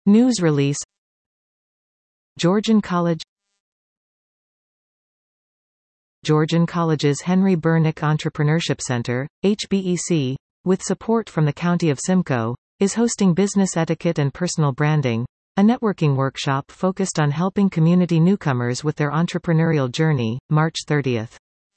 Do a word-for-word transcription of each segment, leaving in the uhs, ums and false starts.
News release. Georgian College. Georgian College's Henry Bernick Entrepreneurship Center, H B E C, with support from the County of Simcoe, is hosting Business Etiquette and Personal Branding, a networking workshop focused on helping community newcomers with their entrepreneurial journey, March thirtieth.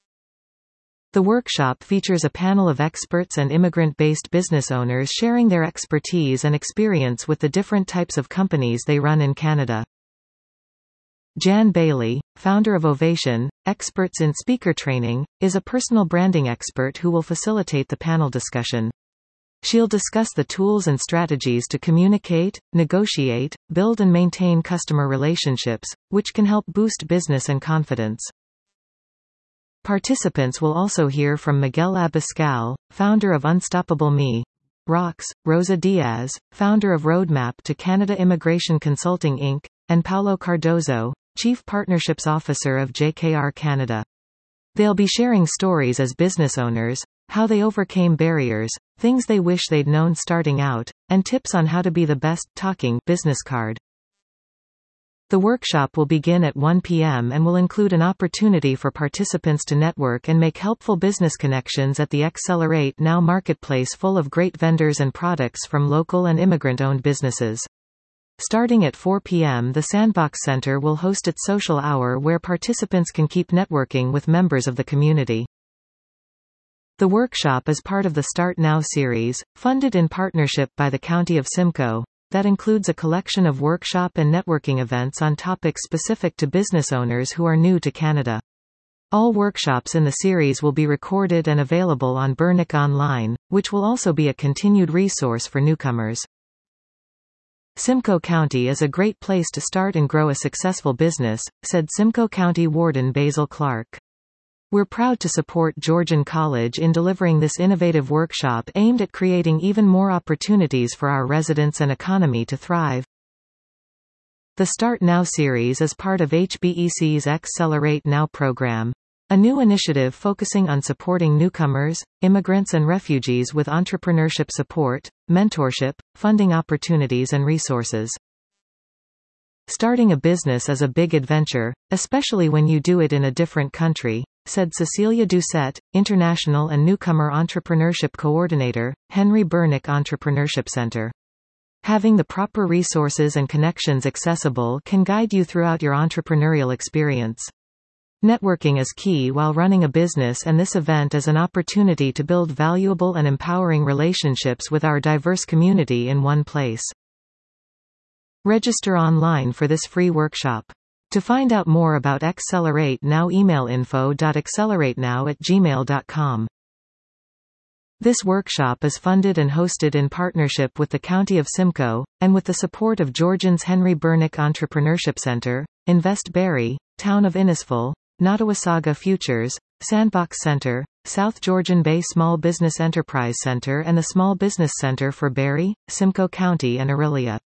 The workshop features a panel of experts and immigrant-based business owners sharing their expertise and experience with the different types of companies they run in Canada. Jan Bailey, founder of Ovation, Experts in Speaker Training, is a personal branding expert who will facilitate the panel discussion. She'll discuss the tools and strategies to communicate, negotiate, build and maintain customer relationships, which can help boost business and confidence. Participants will also hear from Miguel Abascal, founder of Unstoppable Me, Rocks, Rosa Diaz, founder of Roadmap to Canada Immigration Consulting Incorporated, and Paulo Cardozo, Chief Partnerships Officer of J K R Canada. They'll be sharing stories as business owners, how they overcame barriers, things they wish they'd known starting out, and tips on how to be the best talking business card. The workshop will begin at one p m and will include an opportunity for participants to network and make helpful business connections at the Accelerate Now marketplace full of great vendors and products from local and immigrant-owned businesses. Starting at four p m the Sandbox Center will host its social hour where participants can keep networking with members of the community. The workshop is part of the Start Now series, funded in partnership by the County of Simcoe, that includes a collection of workshop and networking events on topics specific to business owners who are new to Canada. All workshops in the series will be recorded and available on Bernick Online, which will also be a continued resource for newcomers. Simcoe County is a great place to start and grow a successful business, said Simcoe County Warden Basil Clark. We're proud to support Georgian College in delivering this innovative workshop aimed at creating even more opportunities for our residents and economy to thrive. The Start Now series is part of H B E C's Accelerate Now program, a new initiative focusing on supporting newcomers, immigrants and refugees with entrepreneurship support, mentorship, funding opportunities and resources. Starting a business is a big adventure, especially when you do it in a different country, said Cecilia Doucette, International and Newcomer Entrepreneurship Coordinator, Henry Bernick Entrepreneurship Center. Having the proper resources and connections accessible can guide you throughout your entrepreneurial experience. Networking is key while running a business, and this event is an opportunity to build valuable and empowering relationships with our diverse community in one place. Register online for this free workshop. To find out more about Accelerate Now, email info dot accelerate now at gmail dot com. This workshop is funded and hosted in partnership with the County of Simcoe, and with the support of Georgian's Henry Bernick Entrepreneurship Center, Invest Barrie, Town of Innisfil, Nottawasaga Futures, Sandbox Center, South Georgian Bay Small Business Enterprise Center and the Small Business Center for Barrie, Simcoe County and Orillia.